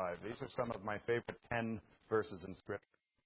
35. These are some of my favorite 10 verses in Scripture.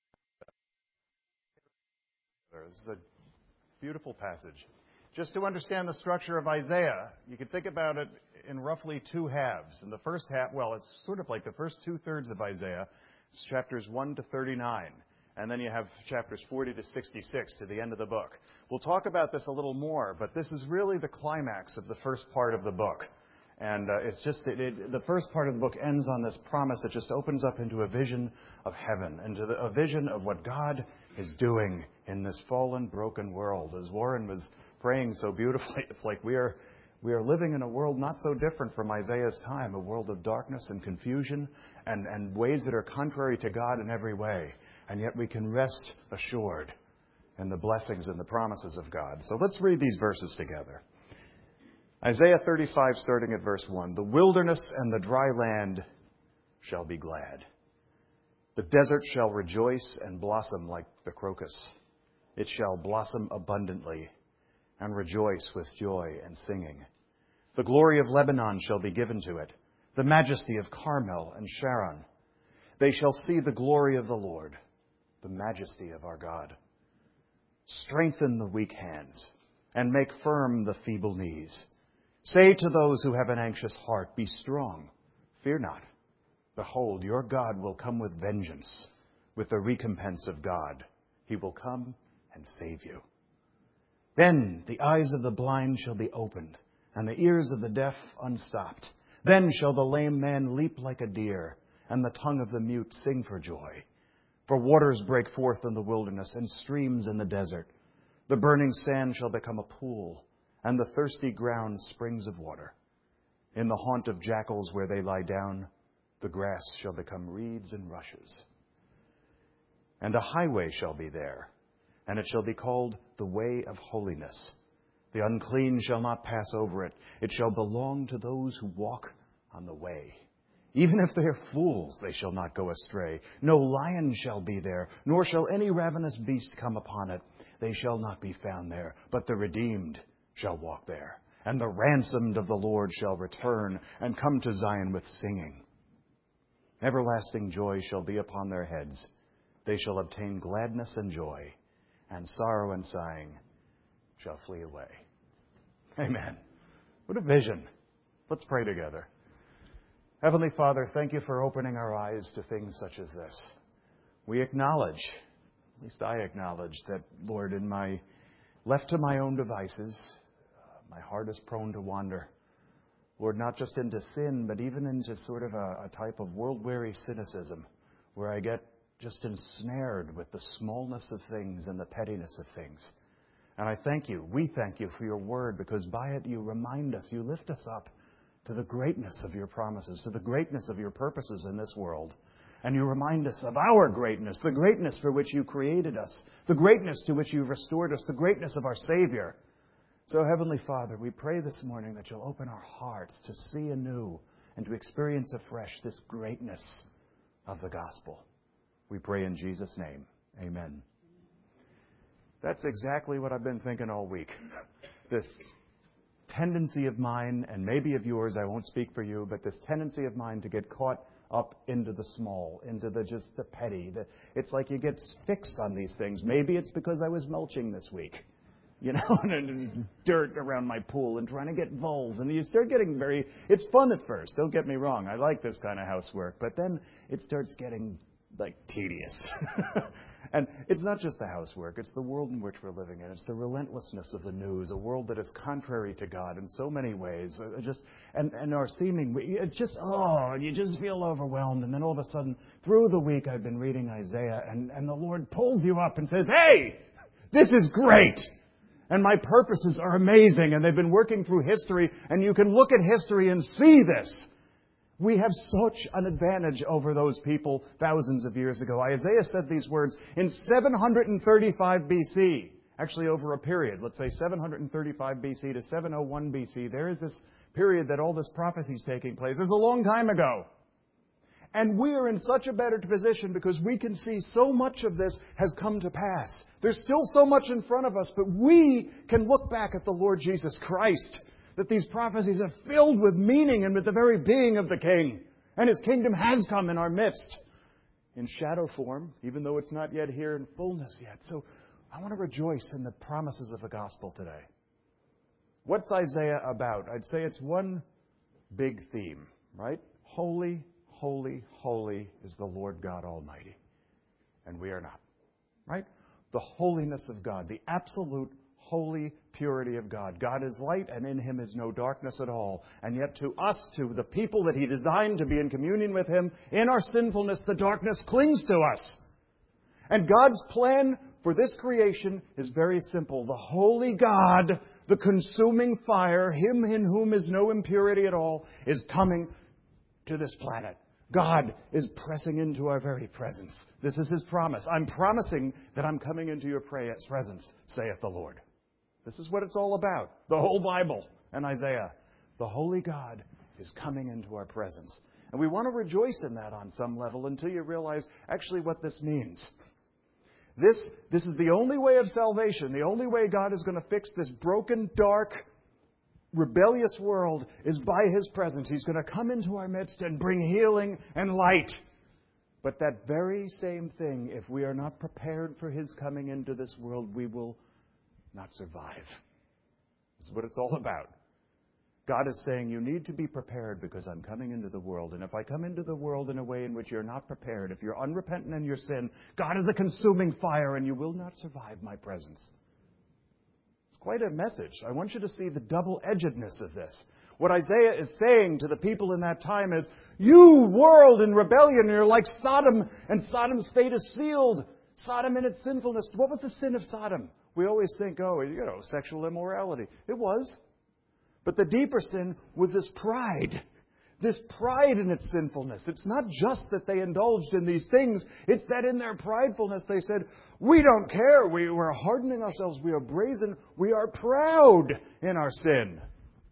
This is a beautiful passage. Just to understand the structure of Isaiah, you can think about it in roughly two halves. In the first half, well, it's sort of like the first two-thirds of Isaiah. It's chapters 1 to 39. And then you have chapters 40 to 66 to the end of the book. We'll talk about this a little more, but this is really the climax of the first part of the book. And it's just, the first part of the book ends on this promise. It just opens up into a vision of heaven, into a vision of what God is doing in this fallen, broken world. As Warren was praying so beautifully, it's like we are living in a world not so different from Isaiah's time, a world of darkness and confusion and ways that are contrary to God in every way. And yet we can rest assured in the blessings and the promises of God. So let's read these verses together. Isaiah 35, starting at verse 1. The wilderness and the dry land shall be glad. The desert shall rejoice and blossom like the crocus. It shall blossom abundantly and rejoice with joy and singing. The glory of Lebanon shall be given to it, the majesty of Carmel and Sharon. They shall see the glory of the Lord, the majesty of our God. Strengthen the weak hands and make firm the feeble knees. Say to those who have an anxious heart, be strong, fear not. Behold, your God will come with vengeance, with the recompense of God. He will come and save you. Then the eyes of the blind shall be opened, and the ears of the deaf unstopped. Then shall the lame man leap like a deer, and the tongue of the mute sing for joy. For waters break forth in the wilderness, and streams in the desert. The burning sand shall become a pool, and the thirsty ground springs of water. In the haunt of jackals where they lie down, the grass shall become reeds and rushes. And a highway shall be there, and it shall be called the way of holiness. The unclean shall not pass over it. It shall belong to those who walk on the way. Even if they are fools, they shall not go astray. No lion shall be there, nor shall any ravenous beast come upon it. They shall not be found there, but the redeemed shall walk there. And the ransomed of the Lord shall return and come to Zion with singing. Everlasting joy shall be upon their heads. They shall obtain gladness and joy, and sorrow and sighing shall flee away. Amen. What a vision. Let's pray together. Heavenly Father, thank you for opening our eyes to things such as this. We acknowledge, at least I acknowledge, that, Lord, left to my own devices, my heart is prone to wander. Lord, not just into sin, but even into sort of a type of world-weary cynicism, where I get just ensnared with the smallness of things and the pettiness of things. And I thank you, we thank you for your word, because by it you remind us, you lift us up to the greatness of your promises, to the greatness of your purposes in this world. And you remind us of our greatness, the greatness for which you created us, the greatness to which you've restored us, the greatness of our Savior. So, Heavenly Father, we pray this morning that you'll open our hearts to see anew and to experience afresh this greatness of the gospel. We pray in Jesus' name. Amen. That's exactly what I've been thinking all week. This tendency of mine, and maybe of yours, I won't speak for you, but this tendency of mine to get caught up into the small, into the petty. It's like you get fixed on these things. Maybe it's because I was mulching this week. And there's dirt around my pool and trying to get voles. And you start getting it's fun at first, don't get me wrong. I like this kind of housework. But then it starts getting, tedious. And it's not just the housework. It's the world in which we're living in. It's the relentlessness of the news, a world that is contrary to God in so many ways. And our seeming, it's just, you just feel overwhelmed. And then all of a sudden, through the week, I've been reading Isaiah, and the Lord pulls you up and says, hey, this is great. And my purposes are amazing, and they've been working through history, and you can look at history and see this. We have such an advantage over those people thousands of years ago. Isaiah said these words in 735 BC, actually over a period, let's say 735 BC to 701 BC. There is this period that all this prophecy is taking place. It's a long time ago. And we are in such a better position because we can see so much of this has come to pass. There's still so much in front of us, but we can look back at the Lord Jesus Christ, that these prophecies are filled with meaning and with the very being of the King. And His kingdom has come in our midst in shadow form, even though it's not yet here in fullness yet. So I want to rejoice in the promises of the gospel today. What's Isaiah about? I'd say it's one big theme, right? Holy, holy, holy is the Lord God Almighty. And we are not, right? The holiness of God, the absolute holy purity of God. God is light, and in Him is no darkness at all. And yet to us, to the people that He designed to be in communion with Him, in our sinfulness, the darkness clings to us. And God's plan for this creation is very simple. The holy God, the consuming fire, Him in whom is no impurity at all, is coming to this planet. God is pressing into our very presence. This is His promise. I'm promising that I'm coming into your presence, saith the Lord. This is what it's all about. The whole Bible and Isaiah. The holy God is coming into our presence. And we want to rejoice in that on some level until you realize actually what this means. This is the only way of salvation. The only way God is going to fix this broken, dark, rebellious world is by His presence. He's going to come into our midst and bring healing and light. But that very same thing, if we are not prepared for His coming into this world, we will not survive. This is what it's all about. God is saying, you need to be prepared because I'm coming into the world. And if I come into the world in a way in which you're not prepared, if you're unrepentant in your sin, God is a consuming fire and you will not survive my presence. It's quite a message. I want you to see the double-edgedness of this. What Isaiah is saying to the people in that time is, you world in rebellion, you're like Sodom, and Sodom's fate is sealed. Sodom in its sinfulness. What was the sin of Sodom? We always think, sexual immorality. It was. But the deeper sin was this pride. This pride in its sinfulness. It's not just that they indulged in these things. It's that in their pridefulness they said, we don't care. We're hardening ourselves. We are brazen. We are proud in our sin.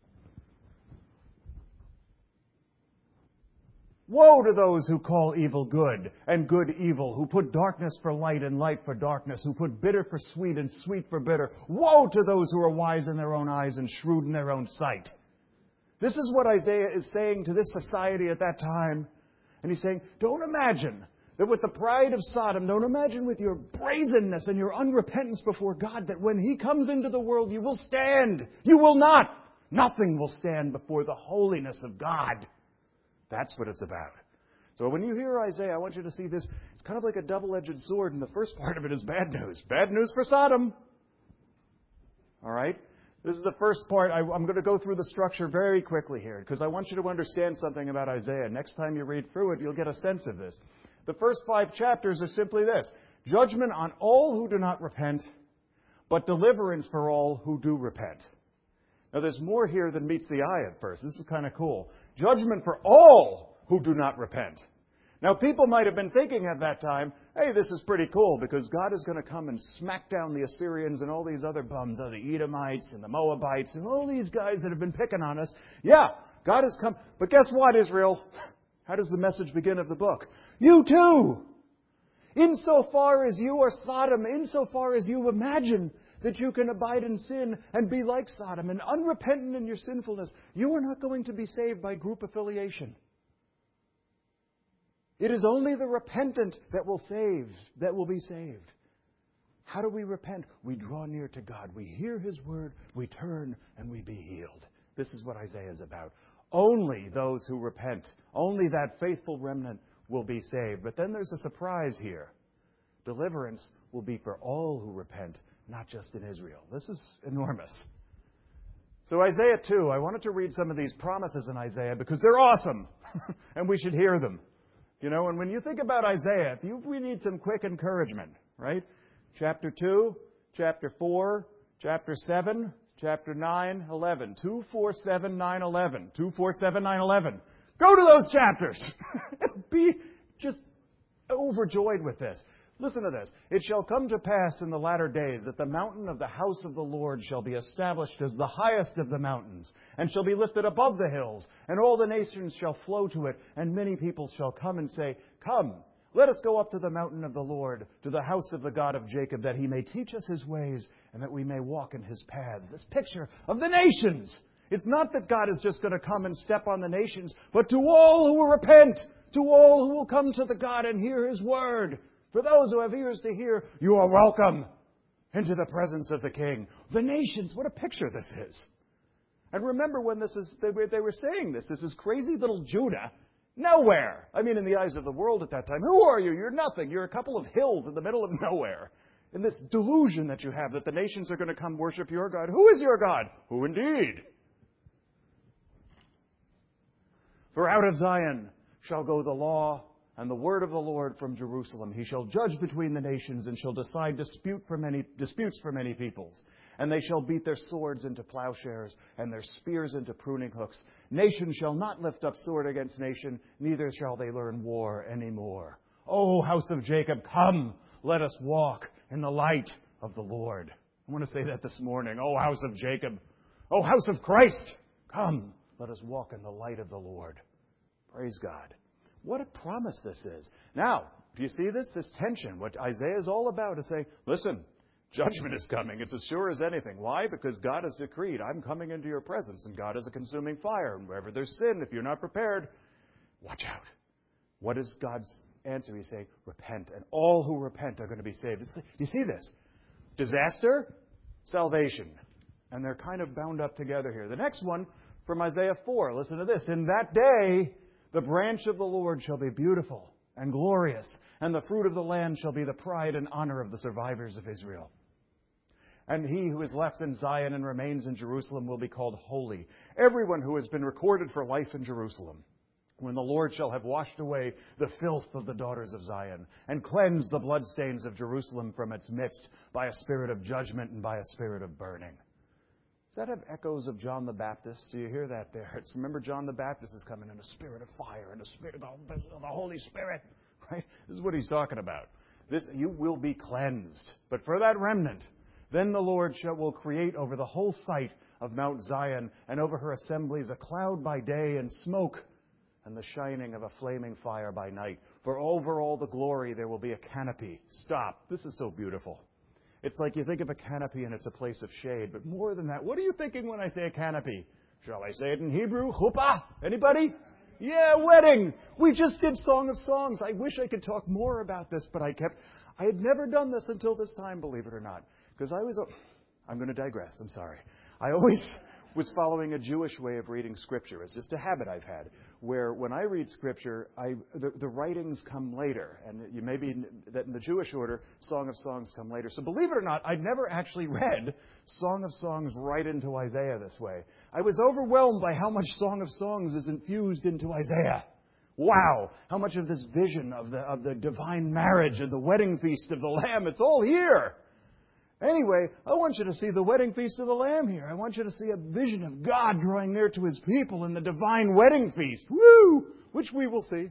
Woe to those who call evil good and good evil, who put darkness for light and light for darkness, who put bitter for sweet and sweet for bitter. Woe to those who are wise in their own eyes and shrewd in their own sight. This is what Isaiah is saying to this society at that time. And he's saying, don't imagine that with the pride of Sodom, don't imagine with your brazenness and your unrepentance before God that when He comes into the world you will stand. You will not. Nothing will stand before the holiness of God. That's what it's about. So when you hear Isaiah, I want you to see this. It's kind of like a double-edged sword, and the first part of it is bad news. Bad news for Sodom. All right? This is the first part. I'm going to go through the structure very quickly here, because I want you to understand something about Isaiah. Next time you read through it, you'll get a sense of this. The first 5 chapters are simply this. Judgment on all who do not repent, but deliverance for all who do repent. Now, there's more here than meets the eye at first. This is kind of cool. Judgment for all who do not repent. Now, people might have been thinking at that time, hey, this is pretty cool because God is going to come and smack down the Assyrians and all these other bums, the Edomites and the Moabites and all these guys that have been picking on us. Yeah, God has come. But guess what, Israel? How does the message begin of the book? You too. Insofar as you are Sodom, insofar as you imagine that you can abide in sin and be like Sodom and unrepentant in your sinfulness, you are not going to be saved by group affiliation. It is only the repentant that will be saved. How do we repent? We draw near to God. We hear His word, we turn, and we be healed. This is what Isaiah is about. Only those who repent, only that faithful remnant will be saved. But then there's a surprise here. Deliverance will be for all who repent, not just in Israel. This is enormous. So Isaiah 2, I wanted to read some of these promises in Isaiah because they're awesome and we should hear them. And when you think about Isaiah, we need some quick encouragement, right? Chapter 2, chapter 4, chapter 7, chapter 9, 11. 2, 4, 7, 9, 11. 2, 4, 7, 9, 11. Go to those chapters. Be just overjoyed with this. Listen to this. It shall come to pass in the latter days that the mountain of the house of the Lord shall be established as the highest of the mountains, and shall be lifted above the hills, and all the nations shall flow to it, and many peoples shall come and say, Come, let us go up to the mountain of the Lord, to the house of the God of Jacob, that He may teach us His ways, and that we may walk in His paths. This picture of the nations. It's not that God is just going to come and step on the nations, but to all who will repent, to all who will come to the God and hear His word. For those who have ears to hear, you are welcome into the presence of the King. The nations, what a picture this is. And remember when they were saying this is crazy little Judah, nowhere. I mean, in the eyes of the world at that time, who are you? You're nothing. You're a couple of hills in the middle of nowhere. In this delusion that you have that the nations are going to come worship your God. Who is your God? Who indeed? For out of Zion shall go the law and the word of the Lord from Jerusalem. He shall judge between the nations and shall decide disputes for many peoples. And they shall beat their swords into plowshares and their spears into pruning hooks. Nation shall not lift up sword against nation, neither shall they learn war any more. O house of Jacob, come, let us walk in the light of the Lord. I want to say that this morning. O house of Jacob, O house of Christ, come, let us walk in the light of the Lord. Praise God. What a promise this is. Now, do you see this? This tension. What Isaiah is all about is saying, listen, judgment is coming. It's as sure as anything. Why? Because God has decreed, I'm coming into your presence, and God is a consuming fire. And wherever there's sin, if you're not prepared, watch out. What is God's answer? He's saying, repent, and all who repent are going to be saved. Do you see this? Disaster, salvation. And they're kind of bound up together here. The next one from Isaiah 4. Listen to this. In that day, the branch of the Lord shall be beautiful and glorious, and the fruit of the land shall be the pride and honor of the survivors of Israel. And he who is left in Zion and remains in Jerusalem will be called holy, everyone who has been recorded for life in Jerusalem. When the Lord shall have washed away the filth of the daughters of Zion, and cleansed the bloodstains of Jerusalem from its midst by a spirit of judgment and by a spirit of burning. Does that have echoes of John the Baptist? Do you hear that there? Remember, John the Baptist is coming in a spirit of fire and a spirit of the Holy Spirit. Right? This is what he's talking about. You will be cleansed. But for that remnant, then the Lord will create over the whole site of Mount Zion and over her assemblies a cloud by day and smoke and the shining of a flaming fire by night. For over all the glory there will be a canopy. Stop. This is so beautiful. It's like you think of a canopy and it's a place of shade. But more than that, what are you thinking when I say a canopy? Shall I say it in Hebrew? Chuppah? Anybody? Yeah, wedding. We just did Song of Songs. I wish I could talk more about this, but I had never done this until this time, believe it or not. Because I'm going to digress. I'm sorry. I always was following a Jewish way of reading Scripture. It's just a habit I've had, where when I read Scripture, the writings come later. And you may be that in the Jewish order, Song of Songs come later. So believe it or not, I'd never actually read Song of Songs right into Isaiah this way. I was overwhelmed by how much Song of Songs is infused into Isaiah. Wow! How much of this vision of the divine marriage and the wedding feast of the Lamb, it's all here. Anyway, I want you to see the wedding feast of the Lamb here. I want you to see a vision of God drawing near to His people in the divine wedding feast. Woo! Which we will see.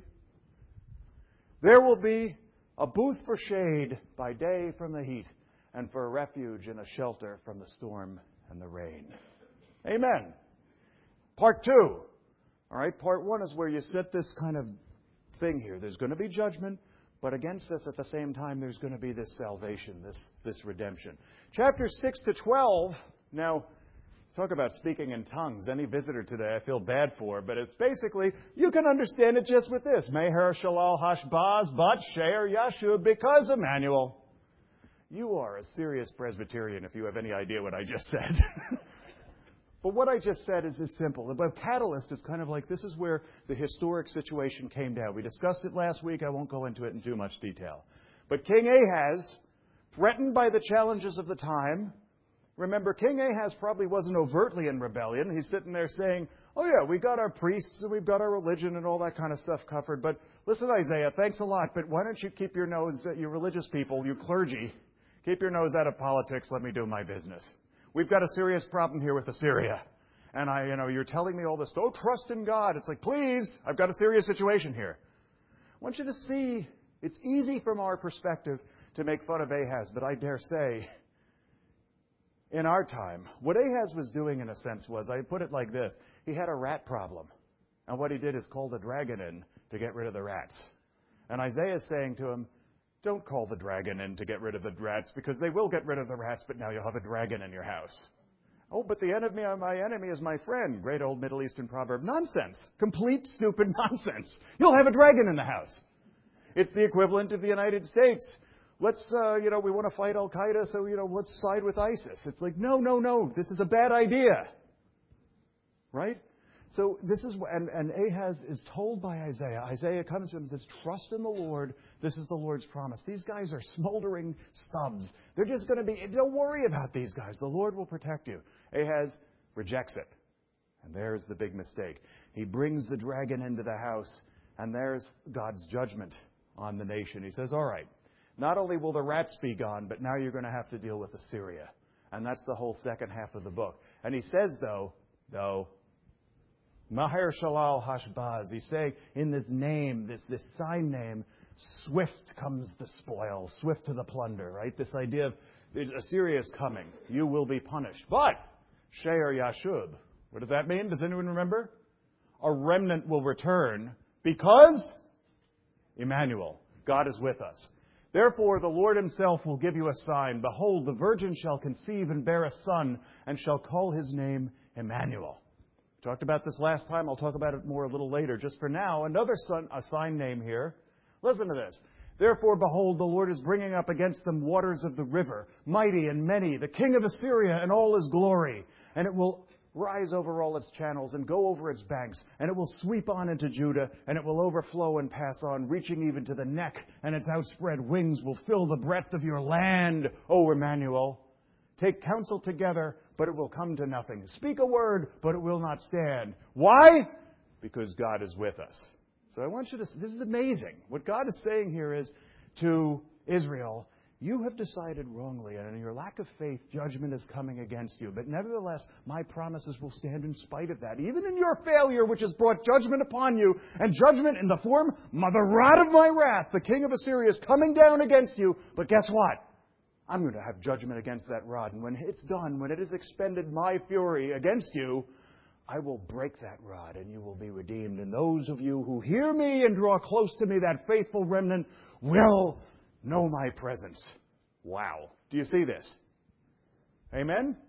There will be a booth for shade by day from the heat, and for a refuge and a shelter from the storm and the rain. Amen. Part 2. All right, part 1 is where you set this kind of thing here. There's going to be judgment. But against us, at the same time, there's going to be this salvation, this redemption. Chapters 6 to 12, now, talk about speaking in tongues. Any visitor today I feel bad for, but it's basically, you can understand it just with this. Meher Shalal Hashbaz Bat She'er Yashub, because Emmanuel. You are a serious Presbyterian if you have any idea what I just said. But what I just said is simple. The catalyst is kind of like this is where the historic situation came down. We discussed it last week. I won't go into it in too much detail. But King Ahaz, threatened by the challenges of the time, remember, King Ahaz probably wasn't overtly in rebellion. He's sitting there saying, oh yeah, we got our priests and we've got our religion and all that kind of stuff covered. But listen, Isaiah, thanks a lot, but why don't you keep your nose, you religious people, you clergy, keep your nose out of politics. Let me do my business. We've got a serious problem here with Assyria. And you're telling me all this, oh, trust in God. It's like, please, I've got a serious situation here. I want you to see, it's easy from our perspective to make fun of Ahaz, but I dare say, in our time, what Ahaz was doing in a sense was, I put it like this, he had a rat problem. And what he did is called a dragon in to get rid of the rats. And Isaiah is saying to him, don't call the dragon in to get rid of the rats, because they will get rid of the rats, but now you'll have a dragon in your house. Oh, but the enemy of my enemy is my friend. Great old Middle Eastern proverb. Nonsense. Complete, stupid nonsense. You'll have a dragon in the house. It's the equivalent of the United States. Let's, we want to fight Al-Qaeda, so, let's side with ISIS. It's like, no. This is a bad idea. Right? So this is, and Ahaz is told by Isaiah. Isaiah comes to him and says, trust in the Lord. This is the Lord's promise. These guys are smoldering stubs. They're just going to be, don't worry about these guys. The Lord will protect you. Ahaz rejects it. And there's the big mistake. He brings the dragon into the house, and there's God's judgment on the nation. He says, all right, not only will the rats be gone, but now you're going to have to deal with Assyria. And that's the whole second half of the book. And he says, though, Maher Shalal Hashbaz. He's saying in this name, this sign name, swift comes the spoil, swift to the plunder, right? This idea of Assyria is coming. You will be punished. But She'er Yashub. What does that mean? Does anyone remember? A remnant will return because Emmanuel, God is with us. Therefore, the Lord himself will give you a sign. Behold, the virgin shall conceive and bear a son, and shall call his name Emmanuel. Talked about this last time. I'll talk about it more a little later. Just for now, another sign name here. Listen to this. Therefore, behold, the Lord is bringing up against them waters of the river, mighty and many, the king of Assyria and all his glory. And it will rise over all its channels and go over its banks. And it will sweep on into Judah, and it will overflow and pass on, reaching even to the neck. And its outspread wings will fill the breadth of your land, O Emmanuel. Take counsel together, but it will come to nothing. Speak a word, but it will not stand. Why? Because God is with us. So I want you to, this is amazing. What God is saying here is to Israel, you have decided wrongly, and in your lack of faith, judgment is coming against you. But nevertheless, my promises will stand in spite of that. Even in your failure, which has brought judgment upon you, and judgment in the form of the rod of my wrath, the king of Assyria is coming down against you. But guess what? I'm going to have judgment against that rod. And when it's done, when it has expended my fury against you, I will break that rod and you will be redeemed. And those of you who hear me and draw close to me, that faithful remnant, will know my presence. Wow. Do you see this? Amen?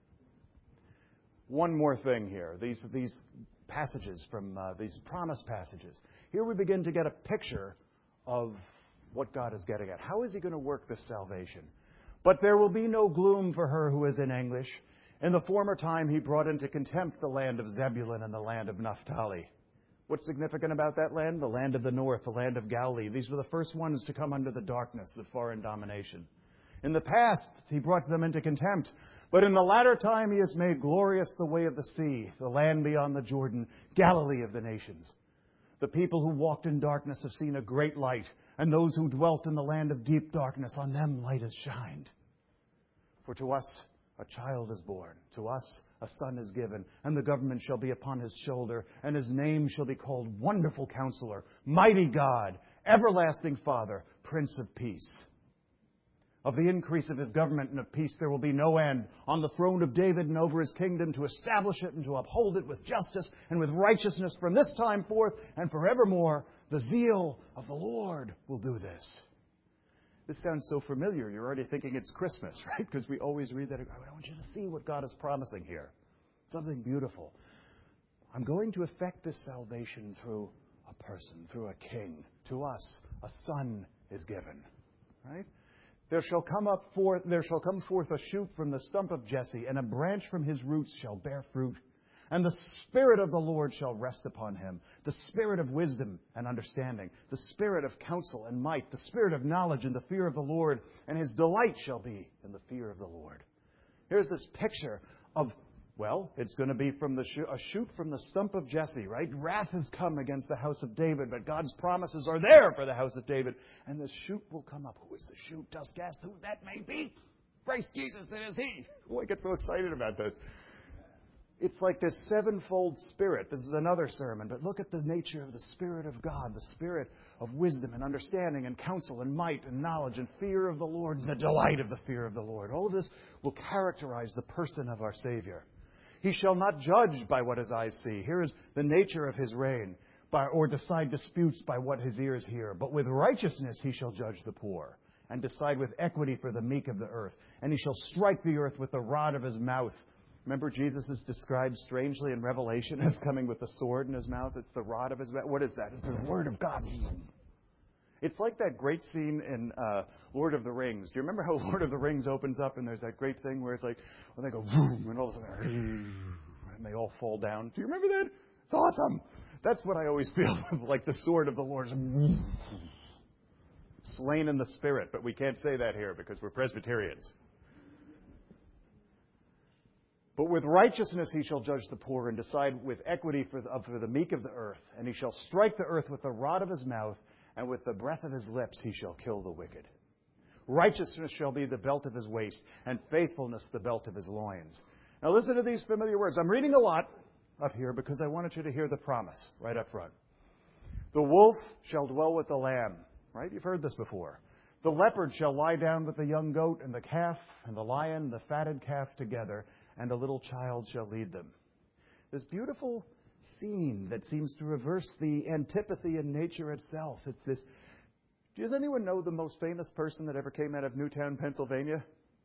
One more thing here. These passages from these promise passages. Here we begin to get a picture of what God is getting at. How is he going to work this salvation? But there will be no gloom for her who is in anguish. In the former time, he brought into contempt the land of Zebulun and the land of Naphtali. What's significant about that land? The land of the north, the land of Galilee. These were the first ones to come under the darkness of foreign domination. In the past, he brought them into contempt. But in the latter time, he has made glorious the way of the sea, the land beyond the Jordan, Galilee of the nations. The people who walked in darkness have seen a great light, and those who dwelt in the land of deep darkness, on them light has shined. For to us a child is born, to us a son is given, and the government shall be upon his shoulder, and his name shall be called Wonderful Counselor, Mighty God, Everlasting Father, Prince of Peace. Of the increase of his government and of peace there will be no end, on the throne of David and over his kingdom, to establish it and to uphold it with justice and with righteousness from this time forth and forevermore. The zeal of the Lord will do this. This sounds so familiar. You're already thinking it's Christmas, right? Because we always read that. I want you to see what God is promising here. Something beautiful. I'm going to effect this salvation through a person, through a king. To us, a son is given, right? There shall come forth a shoot from the stump of Jesse, and a branch from his roots shall bear fruit. And the Spirit of the Lord shall rest upon him, the Spirit of wisdom and understanding, the Spirit of counsel and might, the Spirit of knowledge and the fear of the Lord, and his delight shall be in the fear of the Lord. Here's this picture of, well, it's going to be from a shoot from the stump of Jesse, right? Wrath has come against the house of David, but God's promises are there for the house of David. And the shoot will come up. Who is the shoot? Dost guess who that may be? Christ Jesus, it is he. Oh, I get so excited about this. It's like this sevenfold Spirit. This is another sermon, but look at the nature of the Spirit of God, the Spirit of wisdom and understanding and counsel and might and knowledge and fear of the Lord and the delight of the fear of the Lord. All of this will characterize the person of our Savior. He shall not judge by what his eyes see. Here is the nature of his reign, or decide disputes by what his ears hear. But with righteousness he shall judge the poor, and decide with equity for the meek of the earth. And he shall strike the earth with the rod of his mouth. Remember, Jesus is described strangely in Revelation as coming with a sword in his mouth. It's the rod of his mouth. What is that? It's the word of God. It's like that great scene in Lord of the Rings. Do you remember how Lord of the Rings opens up and there's that great thing where it's like, when they go, boom, and all of a sudden, and they all fall down? Do you remember that? It's awesome. That's what I always feel like the sword of the Lord. Slain in the Spirit, but we can't say that here because we're Presbyterians. But with righteousness he shall judge the poor and decide with equity for the meek of the earth. And he shall strike the earth with the rod of his mouth, and with the breath of his lips he shall kill the wicked. Righteousness shall be the belt of his waist, and faithfulness the belt of his loins. Now listen to these familiar words. I'm reading a lot up here because I wanted you to hear the promise right up front. The wolf shall dwell with the lamb. Right? You've heard this before. The leopard shall lie down with the young goat, and the calf, and the lion, the fatted calf together, and a little child shall lead them. This beautiful scene that seems to reverse the antipathy in nature itself. It's this. Does anyone know the most famous person that ever came out of Newtown, Pennsylvania?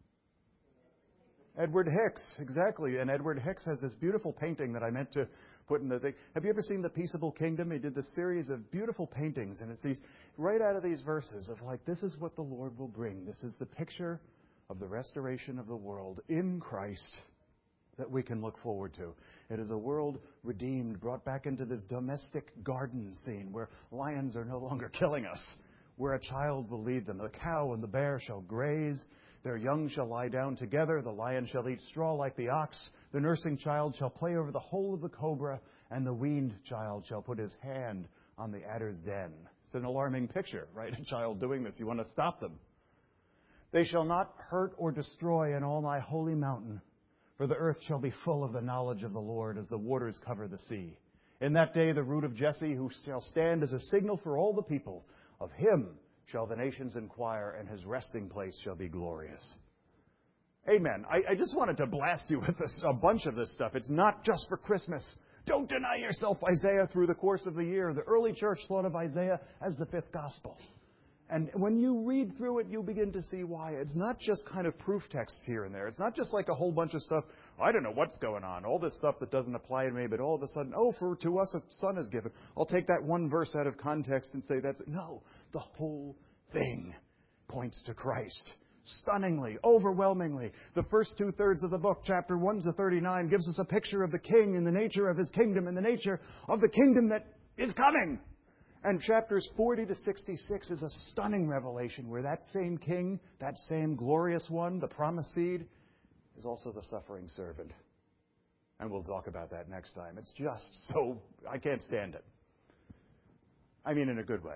Edward Hicks, exactly. And Edward Hicks has this beautiful painting that I meant to put in the thing. Have you ever seen The Peaceable Kingdom? He did this series of beautiful paintings, and it's these right out of these verses of like, this is what the Lord will bring. This is the picture of the restoration of the world in Christ that we can look forward to. It is a world redeemed, brought back into this domestic garden scene where lions are no longer killing us, where a child will lead them. The cow and the bear shall graze. Their young shall lie down together. The lion shall eat straw like the ox. The nursing child shall play over the hole of the cobra, and the weaned child shall put his hand on the adder's den. It's an alarming picture, right? A child doing this. You want to stop them. They shall not hurt or destroy in all my holy mountain, for the earth shall be full of the knowledge of the Lord as the waters cover the sea. In that day the root of Jesse, who shall stand as a signal for all the peoples, of him shall the nations inquire, and his resting place shall be glorious. Amen. I just wanted to blast you with a bunch of this stuff. It's not just for Christmas. Don't deny yourself Isaiah through the course of the year. The early church thought of Isaiah as the fifth gospel. And when you read through it, you begin to see why. It's not just kind of proof texts here and there. It's not just like a whole bunch of stuff. I don't know what's going on. All this stuff that doesn't apply to me, but all of a sudden, for to us a son is given. I'll take that one verse out of context and say that's it. No, the whole thing points to Christ. Stunningly, overwhelmingly. The first 2/3 of the book, chapter 1 to 39, gives us a picture of the king and the nature of his kingdom and the nature of the kingdom that is coming. And chapters 40 to 66 is a stunning revelation where that same king, that same glorious one, the promised seed, is also the suffering servant. And we'll talk about that next time. It's just so, I can't stand it. I mean in a good way.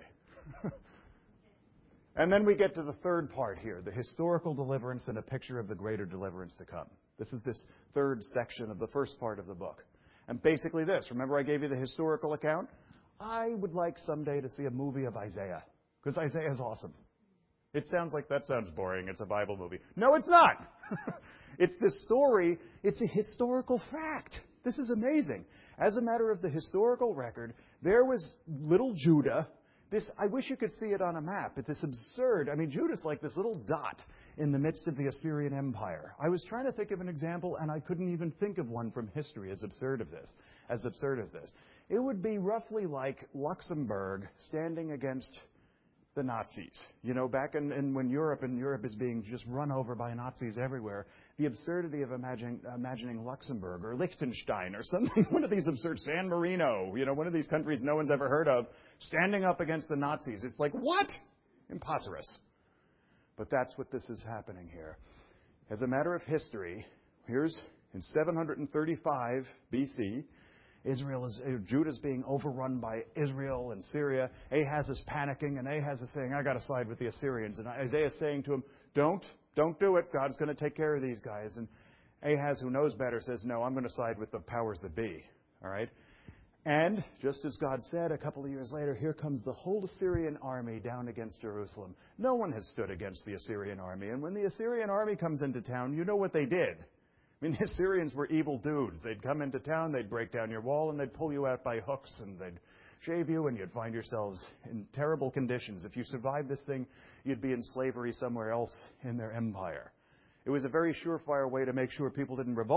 And then we get to the third part here, the historical deliverance and a picture of the greater deliverance to come. This is this third section of the first part of the book. And basically this, remember I gave you the historical account? I would like someday to see a movie of Isaiah, because Isaiah is awesome. It sounds like that sounds boring. It's a Bible movie. No, it's not. It's this story. It's a historical fact. This is amazing. As a matter of the historical record, there was little Judah. I wish you could see it on a map. It's this absurd. Judah's like this little dot in the midst of the Assyrian Empire. I was trying to think of an example, and I couldn't even think of one from history as absurd as this. It would be roughly like Luxembourg standing against the Nazis. You know, back when Europe is being just run over by Nazis everywhere, the absurdity of imagining Luxembourg or Liechtenstein or something, one of these absurd, San Marino, one of these countries no one's ever heard of, standing up against the Nazis. It's like, what? Impossible. But that's what this is happening here. As a matter of history, here's in 735 BC, Judah's being overrun by Israel and Syria. Ahaz is panicking, and Ahaz is saying, I got to side with the Assyrians. And Isaiah is saying to him, don't do it. God's going to take care of these guys. And Ahaz, who knows better, says, no, I'm going to side with the powers that be. All right? And just as God said, a couple of years later, here comes the whole Assyrian army down against Jerusalem. No one has stood against the Assyrian army. And when the Assyrian army comes into town, you know what they did. The Assyrians were evil dudes. They'd come into town, they'd break down your wall, and they'd pull you out by hooks, and they'd shave you, and you'd find yourselves in terrible conditions. If you survived this thing, you'd be in slavery somewhere else in their empire. It was a very surefire way to make sure people didn't revolt,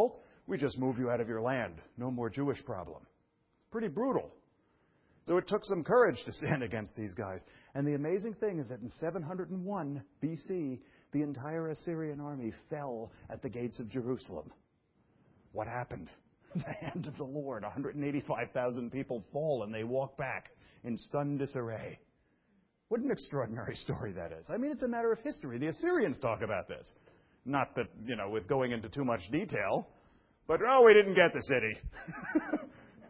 We just move you out of your land. No more Jewish problem. Pretty brutal. So it took some courage to stand against these guys. And the amazing thing is that in 701 BC, the entire Assyrian army fell at the gates of Jerusalem. What happened? The hand of the Lord. 185,000 people fall and they walk back in stunned disarray. What an extraordinary story that is. I mean, it's a matter of history. The Assyrians talk about this. Not that, with going into too much detail, but, we didn't get the city.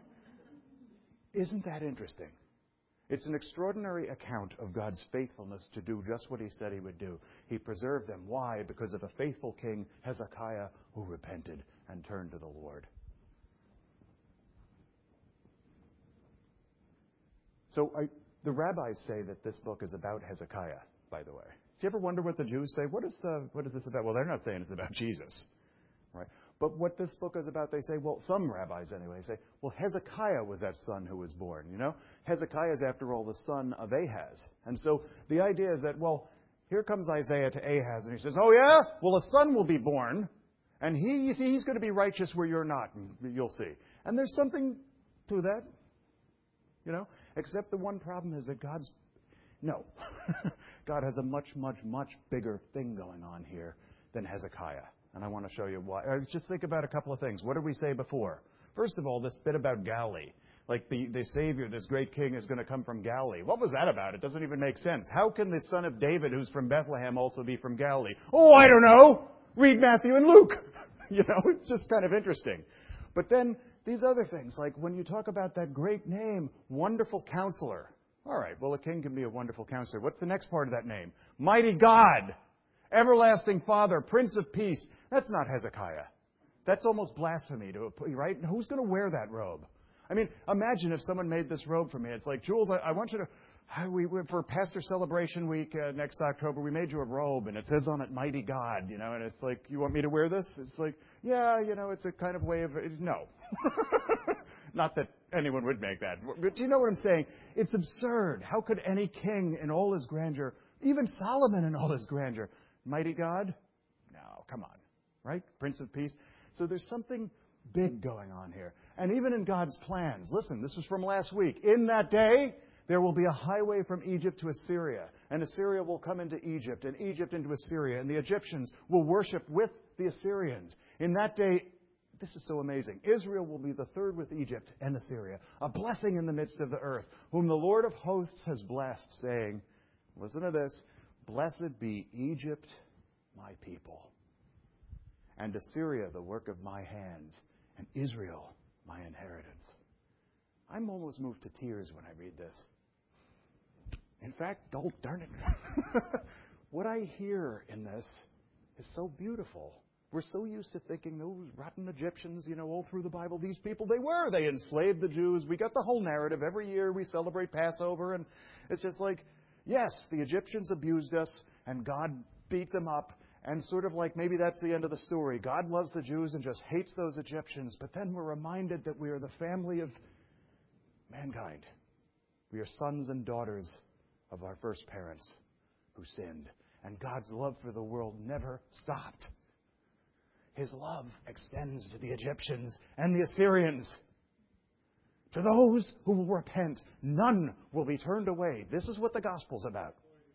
Isn't that interesting? It's an extraordinary account of God's faithfulness to do just what He said He would do. He preserved them. Why? Because of a faithful king, Hezekiah, who repented and turned to the Lord. So the rabbis say that this book is about Hezekiah, by the way. Do you ever wonder what the Jews say? What is this about? Well, they're not saying it's about Jesus, right? But what this book is about, they say, well, some rabbis anyway say, well, Hezekiah was that son who was born, Hezekiah is, after all, the son of Ahaz. And so the idea is that, well, here comes Isaiah to Ahaz, and he says, oh, yeah? Well, a son will be born, and he's going to be righteous where you're not, and you'll see. And there's something to that, except the one problem is that No. God has a much, much, much bigger thing going on here than Hezekiah. And I want to show you why. Just think about a couple of things. What did we say before? First of all, this bit about Galilee. Like the Savior, this great king, is going to come from Galilee. What was that about? It doesn't even make sense. How can the son of David, who's from Bethlehem, also be from Galilee? Oh, I don't know. Read Matthew and Luke. It's just kind of interesting. But then these other things, like when you talk about that great name, Wonderful Counselor. All right, well, a king can be a wonderful counselor. What's the next part of that name? Mighty God, Everlasting Father, Prince of Peace. That's not Hezekiah. That's almost blasphemy, right? Who's going to wear that robe? I mean, imagine if someone made this robe for me. It's like, Jules, I want you to... for Pastor Celebration Week next October, we made you a robe, and it says on it, Mighty God, and it's like, you want me to wear this? It's like, yeah, it's a kind of way of... No. Not that anyone would make that. But do you know what I'm saying? It's absurd. How could any king in all his grandeur, even Solomon in all his grandeur, Mighty God? No, come on. Right? Prince of Peace. So there's something big going on here. And even in God's plans, listen, this was from last week. In that day, there will be a highway from Egypt to Assyria, and Assyria will come into Egypt, and Egypt into Assyria, and the Egyptians will worship with the Assyrians. In that day, this is so amazing, Israel will be the third with Egypt and Assyria, a blessing in the midst of the earth, whom the Lord of hosts has blessed, saying, listen to this, blessed be Egypt, my people, and Assyria, the work of my hands, and Israel, my inheritance. I'm almost moved to tears when I read this. In fact, oh, darn it. What I hear in this is so beautiful. We're so used to thinking those rotten Egyptians, all through the Bible, these people, they enslaved the Jews. We got the whole narrative. Every year we celebrate Passover, and it's just like, yes, the Egyptians abused us, and God beat them up, and sort of like maybe that's the end of the story. God loves the Jews and just hates those Egyptians, but then we're reminded that we are the family of mankind. We are sons and daughters of our first parents who sinned. And God's love for the world never stopped. His love extends to the Egyptians and the Assyrians. To those who will repent, none will be turned away. This is what the gospel's about.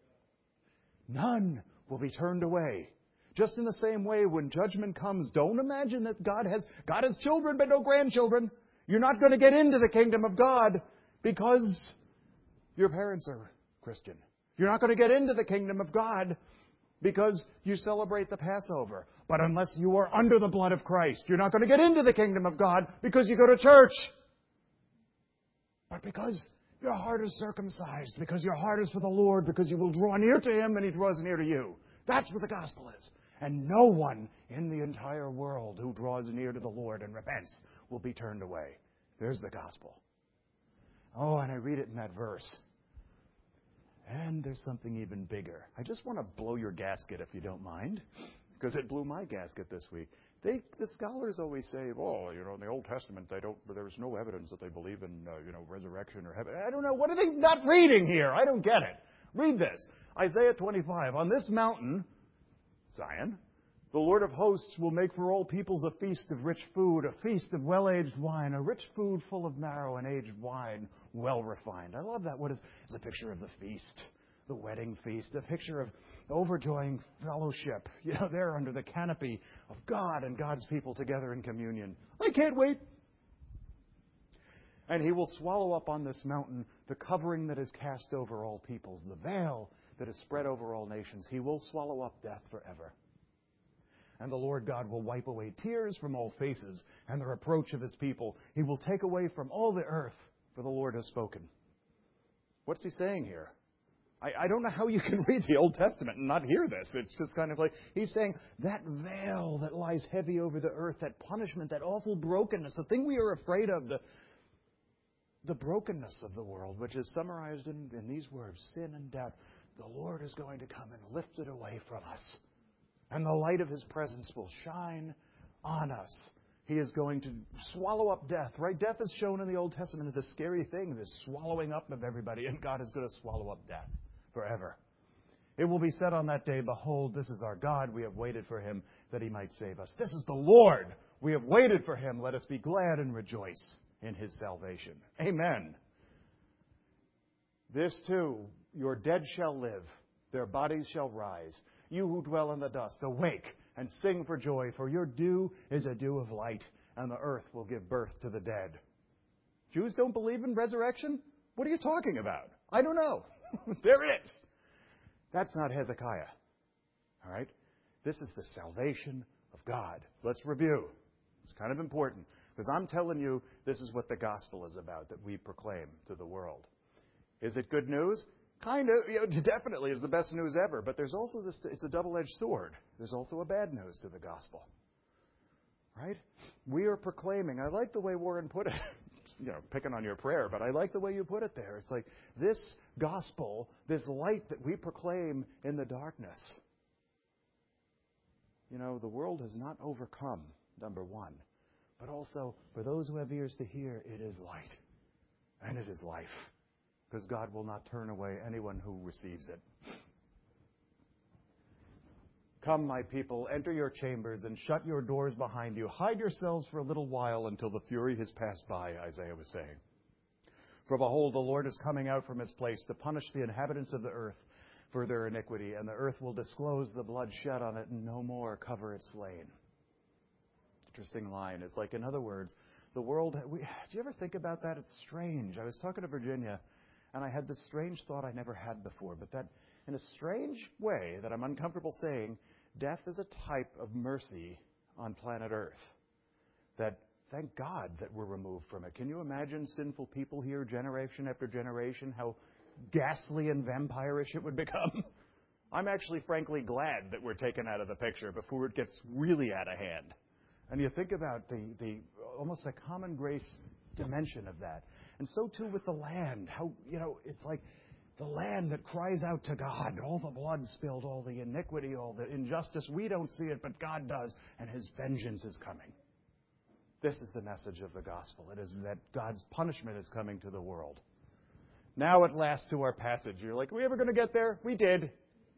None will be turned away. Just in the same way, when judgment comes, don't imagine that God has children but no grandchildren. You're not going to get into the kingdom of God because your parents are Christian. You're not going to get into the kingdom of God because you celebrate the Passover. But unless you are under the blood of Christ, you're not going to get into the kingdom of God because you go to church. But because your heart is circumcised, because your heart is for the Lord, because you will draw near to Him and He draws near to you. That's what the gospel is. And no one in the entire world who draws near to the Lord and repents will be turned away. There's the gospel. Oh, and I read it in that verse. And there's something even bigger. I just want to blow your gasket, if you don't mind, because it blew my gasket this week. The scholars always say, oh, in the Old Testament, there's no evidence that they believe in, resurrection or heaven. I don't know. What are they not reading here? I don't get it. Read this. Isaiah 25. On this mountain, Zion, The Lord of hosts will make for all peoples a feast of rich food, a feast of well-aged wine, a rich food full of marrow and aged wine, well refined. I love that. What is a picture of the feast, the wedding feast, a picture of overjoying fellowship, there under the canopy of God and God's people together in communion. I can't wait. And he will swallow up on this mountain the covering that is cast over all peoples, the veil that is spread over all nations. He will swallow up death forever. And the Lord God will wipe away tears from all faces and the reproach of his people. He will take away from all the earth, for the Lord has spoken. What's he saying here? I don't know how you can read the Old Testament and not hear this. It's just kind of like, he's saying that veil that lies heavy over the earth, that punishment, that awful brokenness, the thing we are afraid of, the brokenness of the world, which is summarized in these words, sin and death, the Lord is going to come and lift it away from us. And the light of his presence will shine on us. He is going to swallow up death, right? Death is shown in the Old Testament as a scary thing, this swallowing up of everybody, and God is going to swallow up death forever. It will be said on that day, behold, this is our God. We have waited for him that he might save us. This is the Lord. We have waited for him. Let us be glad and rejoice in his salvation. Amen. This too, your dead shall live. Their bodies shall rise. You who dwell in the dust, awake and sing for joy, for your dew is a dew of light, and the earth will give birth to the dead. Jews don't believe in resurrection? What are you talking about? I don't know. There it is. That's not Hezekiah. All right? This is the salvation of God. Let's review. It's kind of important, because I'm telling you this is what the gospel is about, that we proclaim to the world. Is it good news? Kind of, definitely is the best news ever. But there's also this, it's a double-edged sword. There's also a bad news to the gospel. Right? We are proclaiming, I like the way Warren put it, picking on your prayer, but I like the way you put it there. It's like this gospel, this light that we proclaim in the darkness. The world has not overcome, number one. But also, for those who have ears to hear, it is light. And it is life. Because God will not turn away anyone who receives it. Come, my people, enter your chambers and shut your doors behind you. Hide yourselves for a little while until the fury has passed by, Isaiah was saying. For behold, the Lord is coming out from his place to punish the inhabitants of the earth for their iniquity, and the earth will disclose the blood shed on it and no more cover its slain. Interesting line. It's like, in other words, the world... do you ever think about that? It's strange. I was talking to Virginia, and I had this strange thought I never had before, but that in a strange way that I'm uncomfortable saying, death is a type of mercy on planet Earth. That, thank God that we're removed from it. Can you imagine sinful people here generation after generation, how ghastly and vampirish it would become? I'm actually frankly glad that we're taken out of the picture before it gets really out of hand. And you think about the almost a common grace dimension of that. And so too with the land. How, it's like the land that cries out to God. All the blood spilled, all the iniquity, all the injustice. We don't see it, but God does. And his vengeance is coming. This is the message of the gospel. It is that God's punishment is coming to the world. Now at last to our passage. You're like, are we ever going to get there? We did.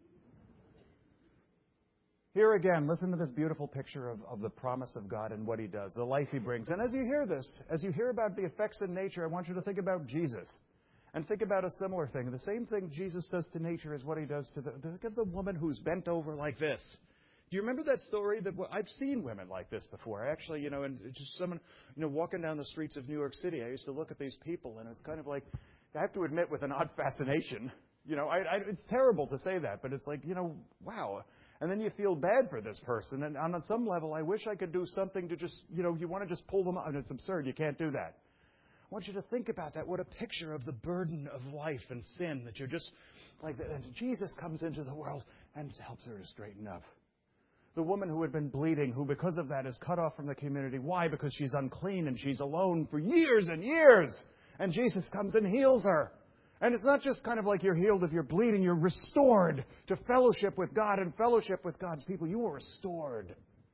Here again, listen to this beautiful picture of the promise of God and what he does, the life he brings. And as you hear this, as you hear about the effects in nature, I want you to think about Jesus. And think about a similar thing. The same thing Jesus does to nature is what he does to think of the woman who's bent over like this. Do you remember that story? I've seen women like this before. I actually, and just someone, walking down the streets of New York City, I used to look at these people, and it's kind of like, I have to admit, with an odd fascination. It's terrible to say that, but it's like, wow. And then you feel bad for this person. And on some level, I wish I could do something to just, you want to just pull them out. And it's absurd. You can't do that. I want you to think about that. What a picture of the burden of life and sin that you're just like that. And Jesus comes into the world and helps her to straighten up. The woman who had been bleeding, who because of that is cut off from the community. Why? Because she's unclean and she's alone for years and years. And Jesus comes and heals her. And it's not just kind of like you're healed if you're bleeding. You're restored to fellowship with God and fellowship with God's people. You are restored.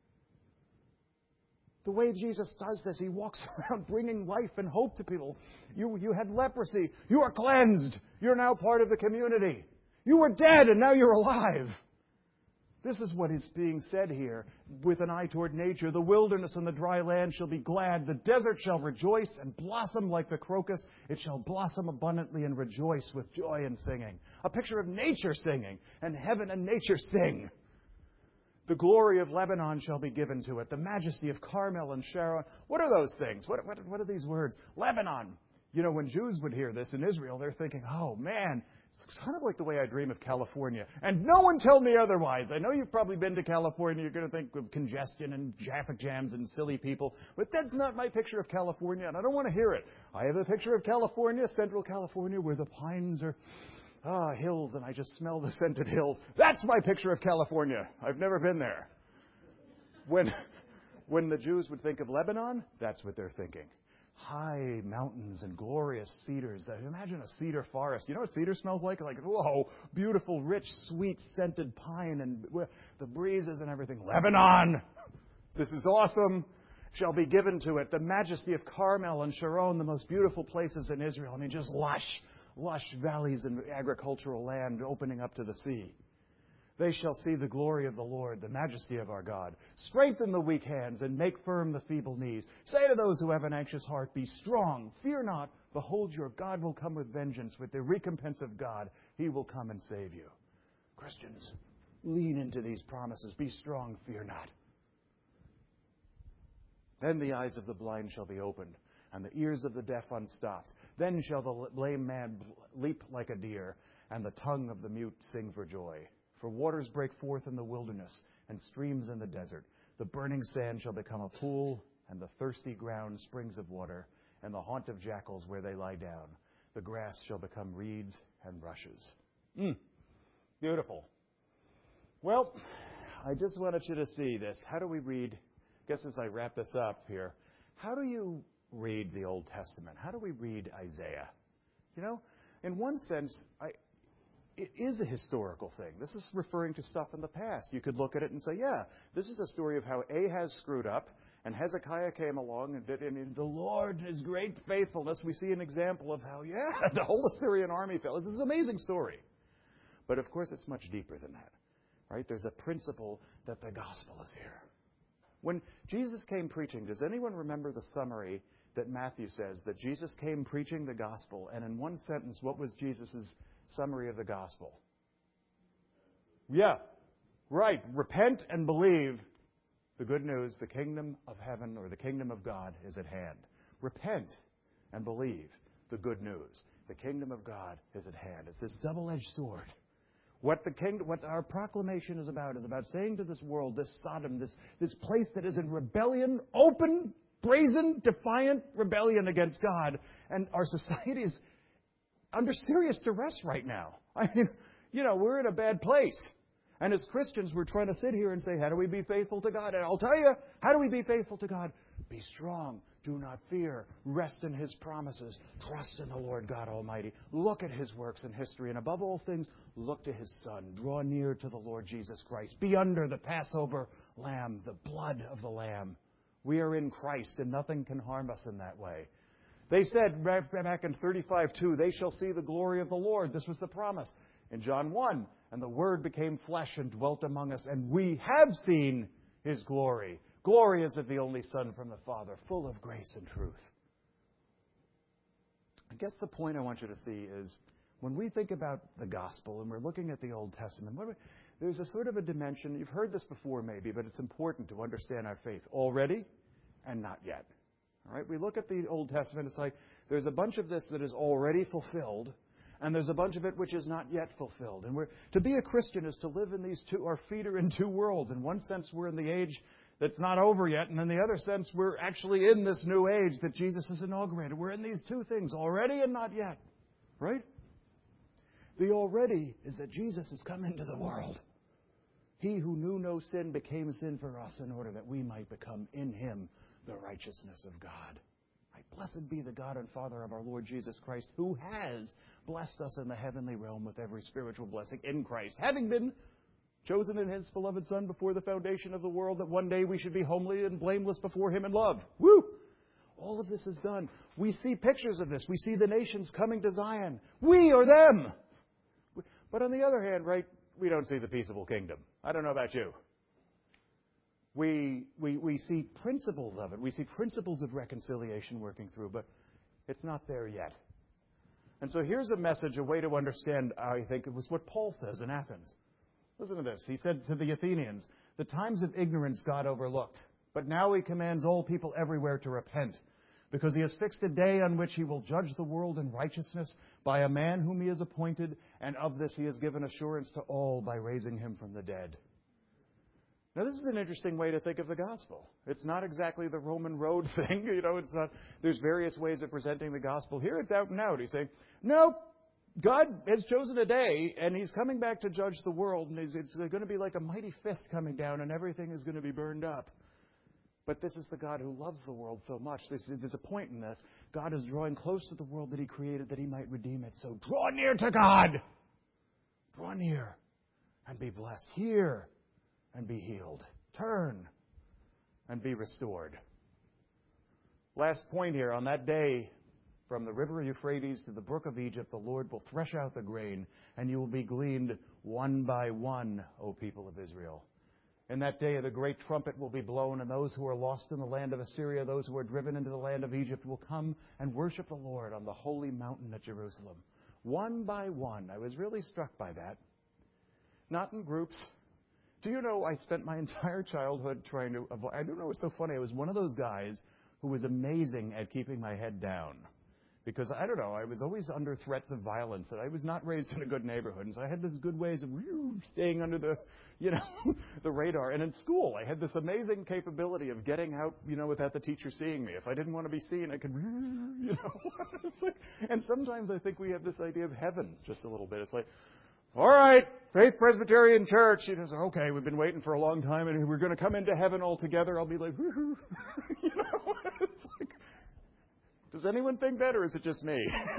The way Jesus does this, he walks around bringing life and hope to people. You had leprosy. You are cleansed. You're now part of the community. You were dead and now you're alive. This is what is being said here with an eye toward nature. The wilderness and the dry land shall be glad. The desert shall rejoice and blossom like the crocus. It shall blossom abundantly and rejoice with joy and singing. A picture of nature singing, and heaven and nature sing. The glory of Lebanon shall be given to it. The majesty of Carmel and Sharon. What are those things? What are these words? Lebanon. You know, when Jews would hear this in Israel, they're thinking, oh man, it's kind of like the way I dream of California. And no one tell me otherwise. I know you've probably been to California. You're going to think of congestion and traffic jams and silly people. But that's not my picture of California, and I don't want to hear it. I have a picture of California, Central California, where the pines are hills, and I just smell the scented hills. That's my picture of California. I've never been there. When the Jews would think of Lebanon, that's what they're thinking. High mountains and glorious cedars. Imagine a cedar forest. You know what cedar smells like? Like, whoa, beautiful, rich, sweet, scented pine and the breezes and everything. Lebanon! This is awesome. Shall be given to it. The majesty of Carmel and Sharon, the most beautiful places in Israel. I mean, just lush valleys and agricultural land opening up to the sea. They shall see the glory of the Lord, the majesty of our God. Strengthen the weak hands and make firm the feeble knees. Say to those who have an anxious heart, be strong. Fear not. Behold, your God will come with vengeance. With the recompense of God, He will come and save you. Christians, lean into these promises. Be strong. Fear not. Then the eyes of the blind shall be opened, and the ears of the deaf unstopped. Then shall the lame man leap like a deer, and the tongue of the mute sing for joy. For waters break forth in the wilderness, and streams in the desert. The burning sand shall become a pool, and the thirsty ground springs of water, and the haunt of jackals where they lie down. The grass shall become reeds and rushes. Beautiful. Well, I just wanted you to see this. How do we read, I guess as I wrap this up here, how do you read the Old Testament? How do we read Isaiah? You know, in one sense, it is a historical thing. This is referring to stuff in the past. You could look at it and say, yeah, this is a story of how Ahaz screwed up, and Hezekiah came along, and in the Lord, His great faithfulness, we see an example of how, the whole Assyrian army fell. This is an amazing story. But of course, it's much deeper than that, right? There's a principle that the gospel is here. When Jesus came preaching, does anyone remember the summary that Matthew says, that Jesus came preaching the gospel, and in one sentence, what was Jesus' summary of the gospel? Yeah, right. Repent and believe the good news, the kingdom of heaven or the kingdom of God is at hand. Repent and believe the good news. The kingdom of God is at hand. It's this double-edged sword. What our proclamation is about saying to this world, this Sodom, this place that is in rebellion, open, brazen, defiant rebellion against God, and our society is under serious duress right now. I mean, we're in a bad place. And as Christians, we're trying to sit here and say, how do we be faithful to God? And I'll tell you, how do we be faithful to God? Be strong. Do not fear. Rest in His promises. Trust in the Lord God Almighty. Look at His works in history. And above all things, look to His Son. Draw near to the Lord Jesus Christ. Be under the Passover Lamb, the blood of the Lamb. We are in Christ, and nothing can harm us in that way. They said back in 35:2, they shall see the glory of the Lord. This was the promise. In John 1, and the Word became flesh and dwelt among us, and we have seen His glory. Glory as of the only Son from the Father, full of grace and truth. I guess the point I want you to see is, when we think about the gospel and we're looking at the Old Testament, there's a sort of a dimension. You've heard this before maybe, but it's important to understand our faith. Already and not yet. All right? We look at the Old Testament, it's like there's a bunch of this that is already fulfilled, and there's a bunch of it which is not yet fulfilled. And to be a Christian is to live in these two, our feet are in two worlds. In one sense, we're in the age that's not over yet, and in the other sense, we're actually in this new age that Jesus has inaugurated. We're in these two things, already and not yet. Right? The already is that Jesus has come into the world. He who knew no sin became sin for us in order that we might become in Him the righteousness of God. Right? Blessed be the God and Father of our Lord Jesus Christ, who has blessed us in the heavenly realm with every spiritual blessing in Christ, having been chosen in His beloved Son before the foundation of the world, that one day we should be homely and blameless before Him in love. Woo! All of this is done. We see pictures of this. We see the nations coming to Zion. We are them. But on the other hand, right, we don't see the peaceable kingdom. I don't know about you. We see principles of it. We see principles of reconciliation working through, but it's not there yet. And so here's a message, a way to understand, I think it was what Paul says in Athens. Listen to this. He said to the Athenians, "The times of ignorance God overlooked, but now he commands all people everywhere to repent, because he has fixed a day on which he will judge the world in righteousness by a man whom he has appointed, and of this he has given assurance to all by raising him from the dead." Now, this is an interesting way to think of the gospel. It's not exactly the Roman road thing. It's not. There's various ways of presenting the gospel. Here it's out and out. He's saying, no, God has chosen a day, and he's coming back to judge the world, and it's going to be like a mighty fist coming down, and everything is going to be burned up. But this is the God who loves the world so much. There's a point in this. God is drawing close to the world that he created that he might redeem it. So draw near to God. Draw near and be blessed. Hear and be healed. Turn and be restored. Last point here. On that day, from the river Euphrates to the brook of Egypt, the Lord will thresh out the grain, and you will be gleaned one by one, O people of Israel. In that day, the great trumpet will be blown, and those who are lost in the land of Assyria, those who are driven into the land of Egypt, will come and worship the Lord on the holy mountain at Jerusalem. One by one. I was really struck by that. Not in groups. Do you know, I spent my entire childhood trying to avoid... I don't know, it's so funny. I was one of those guys who was amazing at keeping my head down. Because, I don't know, I was always under threats of violence, and I was not raised in a good neighborhood. And so I had this good ways of staying under the, the radar. And in school, I had this amazing capability of getting out, without the teacher seeing me. If I didn't want to be seen, I could, It's like, and sometimes I think we have this idea of heaven just a little bit. It's like, all right, Faith Presbyterian Church. Okay, we've been waiting for a long time, and we're going to come into heaven all together. I'll be like, woohoo. It's like, does anyone think that, or is it just me?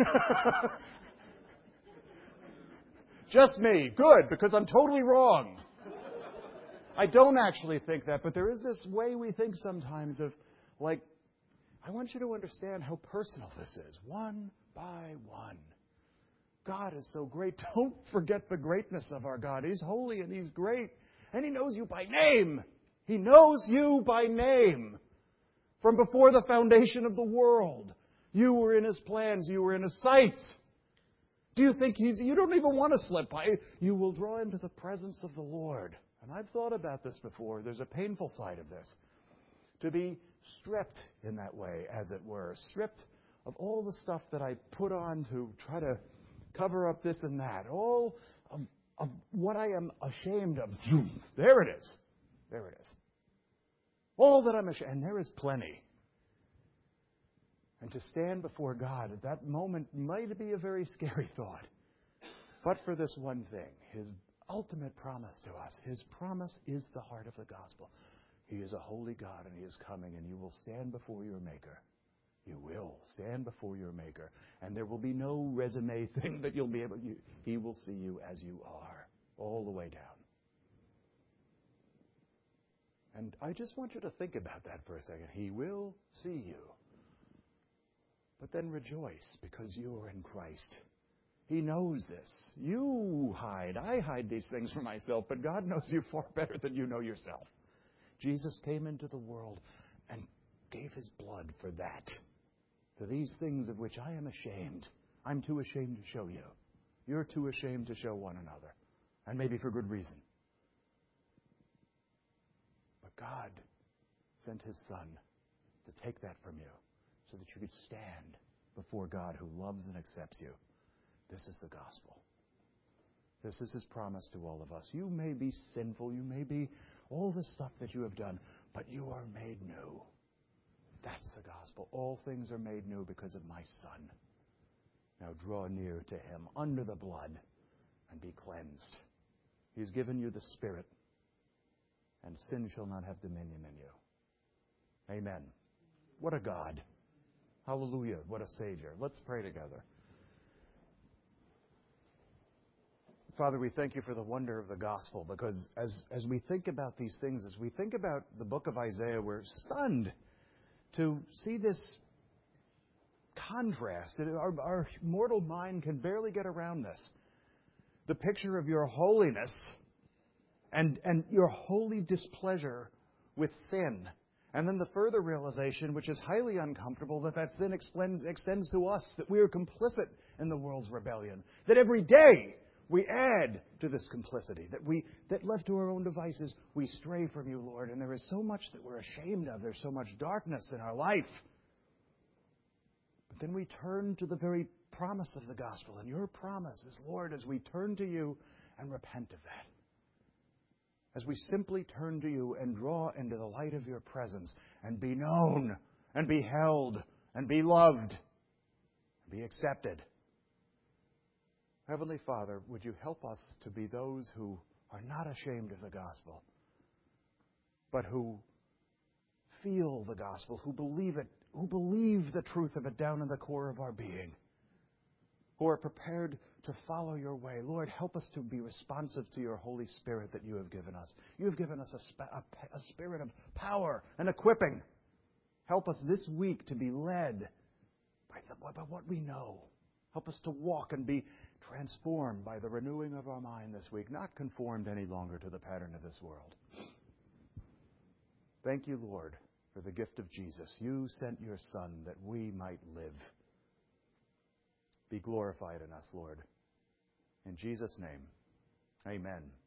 Just me. Good, because I'm totally wrong. I don't actually think that, but there is this way we think sometimes of, like, I want you to understand how personal this is. One by one. God is so great. Don't forget the greatness of our God. He's holy and He's great. And He knows you by name. He knows you by name. From before the foundation of the world. You were in His plans. You were in His sights. Do you think you don't even want to slip by? You will draw into the presence of the Lord. And I've thought about this before. There's a painful side of this. To be stripped in that way, as it were. Stripped of all the stuff that I put on to try to cover up this and that. All of what I am ashamed of. There it is. There it is. All that I'm ashamed. And there is plenty. And to stand before God at that moment might be a very scary thought. But for this one thing, His ultimate promise to us, His promise is the heart of the gospel. He is a holy God and He is coming, and you will stand before your Maker. You will stand before your Maker. And there will be no resume thing that you'll be able to... He will see you as you are, all the way down. And I just want you to think about that for a second. He will see you. But then rejoice, because you are in Christ. He knows this. You hide. I hide these things from myself, but God knows you far better than you know yourself. Jesus came into the world and gave His blood for that. For these things of which I am ashamed. I'm too ashamed to show you. You're too ashamed to show one another. And maybe for good reason. But God sent His Son to take that from you so that you could stand before God who loves and accepts you. This is the gospel. This is His promise to all of us. You may be sinful. You may be all the stuff that you have done, but you are made new. That's the gospel. All things are made new because of my Son. Now draw near to Him under the blood and be cleansed. He's given you the Spirit, and sin shall not have dominion in you. Amen. What a God. Hallelujah. What a Savior. Let's pray together. Father, we thank You for the wonder of the gospel, because as we think about these things, as we think about the book of Isaiah, we're stunned to see this contrast. Our mortal mind can barely get around this. The picture of Your holiness and your holy displeasure with sin. And then the further realization, which is highly uncomfortable, that sin extends to us, that we are complicit in the world's rebellion, that every day we add to this complicity, that left to our own devices, we stray from you, Lord, and there is so much that we're ashamed of. There's so much darkness in our life. But then we turn to the very promise of the gospel, and your promise is, Lord, as we turn to you and repent of that, as we simply turn to you and draw into the light of your presence and be known and be held and be loved and be accepted. Heavenly Father, would you help us to be those who are not ashamed of the gospel, but who feel the gospel, who believe it, who believe the truth of it down in the core of our being, who are prepared to follow your way. Lord, help us to be responsive to your Holy Spirit that you have given us. You have given us a spirit of power and equipping. Help us this week to be led by what we know. Help us to walk and be transformed by the renewing of our mind this week, not conformed any longer to the pattern of this world. Thank you, Lord, for the gift of Jesus. You sent your Son that we might live. Be glorified in us, Lord. In Jesus' name, amen.